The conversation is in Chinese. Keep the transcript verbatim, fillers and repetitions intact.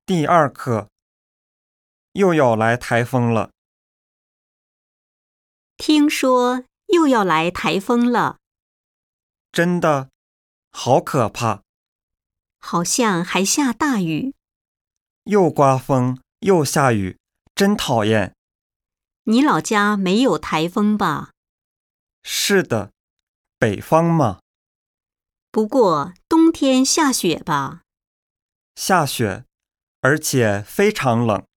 第二课，又要来台风了。 听说又要来台风了， 真的，好可怕！ 好像还下大雨。 又刮风又下雨，真讨厌。 你老家没有台风吧？ 是的，北方嘛。 不过冬天下雪吧？ 下雪，而且非常冷。